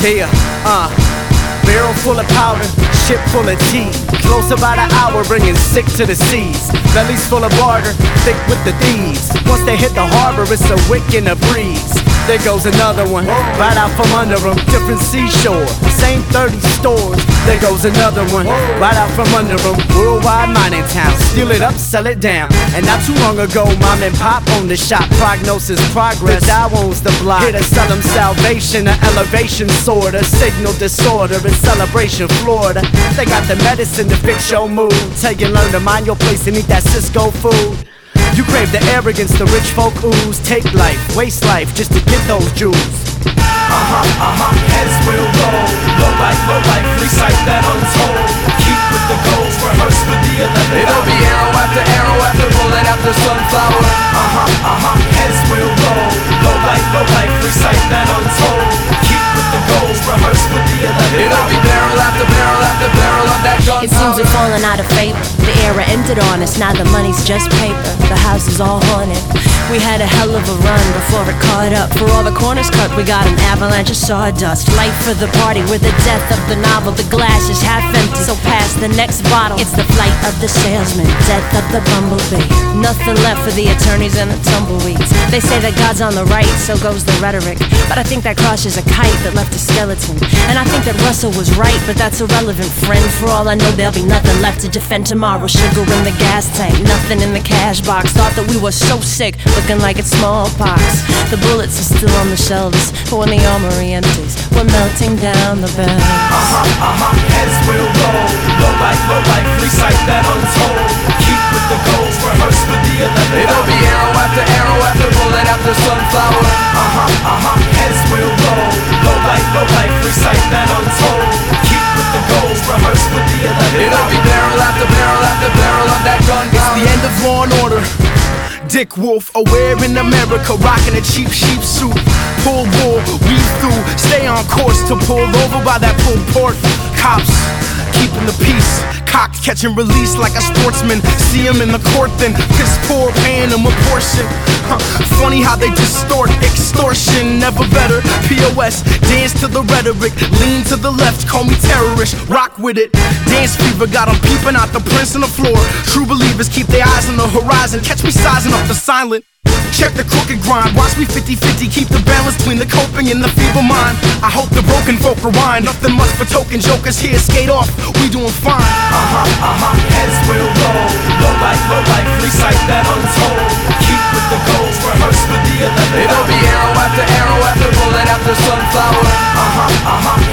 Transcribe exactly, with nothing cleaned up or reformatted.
Here, uh, barrel full of powder, ship full of tea. Close about an hour, bringing sick to the seas. Bellies full of barter, thick with the thieves. Once they hit the harbor, it's a wick and a breeze. There goes another one, right out from under them. Different seashore, same thirty stores. There goes another one, right out from under them. Worldwide mining town, steal it up, sell it down. And not too long ago, mom and pop owned the shop. Prognosis progress, the Dow owns the block. Here to sell them salvation, an elevation sword, a signal disorder in Celebration, Florida. They got the medicine to fix your mood. Tell you learn to mind your place and eat that Cisco food. You crave the arrogance the rich folk ooze. Take life, waste life just to get those jewels. Uh-huh, uh-huh, heads will roll. Low life, low life, recite that untold. Keep with the goals, rehearse with the eleven. It'll be arrow after arrow after bullet after sunflower. Uh-huh, uh-huh, heads will roll. Low life, low life, recite that untold. Keep with the goals, rehearse with the eleven. It'll be barrel after barrel after barrel of that gun. It seems we're falling out of favor. The era ended on us, now the money's just paper. The house is all haunted. We had a hell of a run before it caught up. For all the corners cut, we got an avalanche of sawdust. Light for the party, with the death of the novel. The glass is half empty, so pass the next bottle. It's the flight of the salesman, death of the bumblebee. Nothing left for the attorneys and the tumbleweeds. They say that God's on the right, so goes the rhetoric. But I think that crash is a kite that left a skeleton. And I think that Russell was right, but that's irrelevant, friend. For all I know, there'll be nothing left to defend tomorrow. Sugar in the gas tank, nothing in the cash box. Thought that we were so sick, looking like it's smallpox. The bullets are still on the shelves, but when the armory empties, we're melting down the bell. Uh-huh, uh-huh, heads will roll. Low life, low life, recite that untold. Keep with the goals, rehearse with the eleven. It'll be arrow after arrow after bullet after sunflower. Uh-huh, uh-huh, heads will roll. Low life, low life, recite that untold. Keep with the goals, rehearse with the eleven. It'll be barrel after barrel after barrel of that gun. It's the end of Law and Order. Dick Wolf, aware in America, rocking a cheap sheep suit. Pull wool, weave through, stay on course to pull over by that pulled port. Cops, keeping the peace. Cocked, catch and release like a sportsman. See him in the court, then piss poor, paying him a portion. Huh. Funny how they distort extortion, never better. P O S, dance to the rhetoric. Lean to the left, call me terrorist. Rock with it. Dance fever got them peeping out the prints on the floor. True believers keep their eyes on the horizon. Catch me sizing up the silent. Check the crooked grind, watch me fifty fifty. Keep the balance between the coping and the feeble mind. I hope the broken folk rewind. Nothing much for token jokers here, skate off, we doing fine. Uh-huh, uh-huh, heads will roll. Low life, low life, recite that untold. Keep with the goals, rehearse with the eleven. It'll be arrow after arrow after bullet after sunflower. Uh-huh, uh-huh,